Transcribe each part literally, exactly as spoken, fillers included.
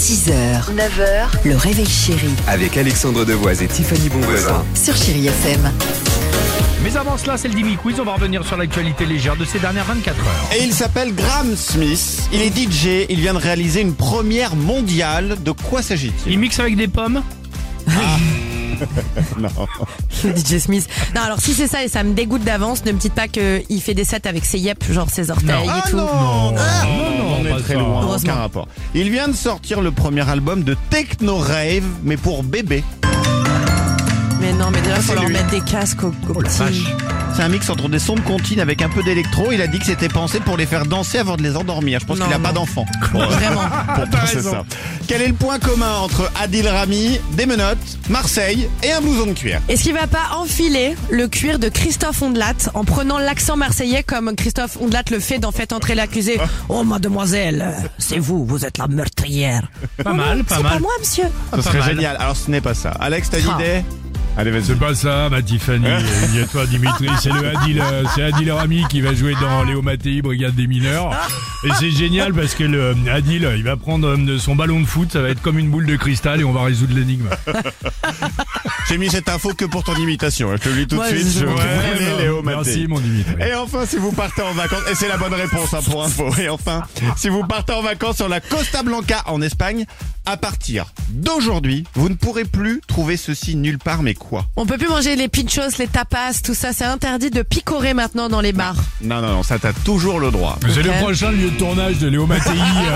six heures, neuf heures, le réveil chéri Avec Alexandre Devoise et Tiffany Bonvoisin. sur Chéri F M. Mais avant cela, c'est le Dimi Quiz. On va revenir sur l'actualité légère de ces dernières vingt-quatre heures. Et il s'appelle Graham Smith, il est D J, il vient de réaliser une première mondiale. De quoi s'agit-il? Il mixe avec des pommes. Non. D J Smith. Non, alors si c'est ça et ça me dégoûte d'avance, ne me dites pas qu'il fait des sets avec ses yep, genre ses orteils Non. et Ah tout. non, Non, Ah, non, on est pas très ça. loin, Heureusement. aucun rapport. Il vient de sortir le premier album de Techno Rave, mais pour bébé. Mais non, mais déjà, il c'est faut leur lui. mettre des casques aux, aux petits. C'est un mix entre des sons de comptine avec un peu d'électro. Il a dit que c'était pensé pour les faire danser avant de les endormir. Je pense Non, qu'il a non. pas d'enfant. Vraiment. Pour penser ça. Quel est le point commun entre Adil Rami, des menottes, Marseille et un blouson de cuir? Est-ce qu'il va pas enfiler le cuir de Christophe Ondelat en prenant l'accent marseillais comme Christophe Ondelat le fait dans Faites entrer l'accusé? Oh mademoiselle, c'est vous, vous êtes la meurtrière. Pas mal, pas C'est mal. pas moi, monsieur. Ce pas serait mal. génial. Alors ce n'est pas ça. Alex, t'as Ah. l'idée? Allez, vas-y. C'est pas ça, ma Tiffany. Et toi, Dimitri, c'est le Adil, euh, c'est Adil Rami qui va jouer dans Léo Mattei, Brigade des mineurs. Et c'est génial parce que le Adil, il va prendre euh, son ballon de foot, ça va être comme une boule de cristal et on va résoudre l'énigme. J'ai mis cette info que pour ton imitation. Je te le dis tout de Ouais, suite. c'est Je bon. voulais bah, Léo merci Mattei. mon Dimitri. Et enfin, si vous partez en vacances, et c'est la bonne réponse hein, pour info. Et enfin, si vous partez en vacances sur la Costa Blanca en Espagne, à partir d'aujourd'hui, vous ne pourrez plus trouver ceci nulle part. Mais quoi? On peut plus manger les pinchos, les tapas, tout ça. C'est interdit de picorer maintenant dans les bars. Non, non, non, ça t'as toujours le droit. C'est le Ok. prochain lieu de tournage de Léo Mattei.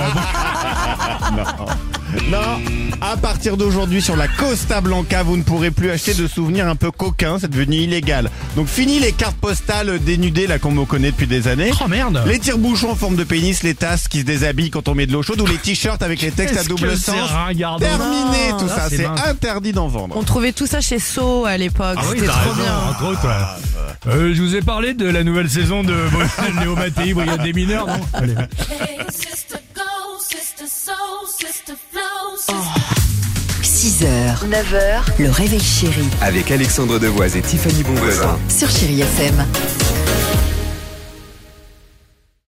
euh, Non, à partir d'aujourd'hui sur la Costa Blanca, vous ne pourrez plus acheter de souvenirs un peu coquins, c'est devenu illégal. Donc fini les cartes postales dénudées là qu'on me connaît depuis des années. Oh merde. Les tire-bouchons en forme de pénis, les tasses qui se déshabillent quand on met de l'eau chaude ou les t-shirts avec les textes à Qu'est-ce double que sens. c'est ringardant. Terminé Non, tout là, ça, c'est c'est mince. interdit d'en vendre. On trouvait tout ça chez So à l'époque. Ah oui, C'était t'as trop raison, bien. entre autres. ouais. Euh, je vous ai parlé de la nouvelle saison de Léo Mattei, Brigade des mineurs, non? Allez. Hey, sister, go, sister, soul, sister, flow, sister. six heures, neuf heures, le réveil chéri Avec Alexandre Devoise et Tiffany Bonvoisin. sur Chéri F M.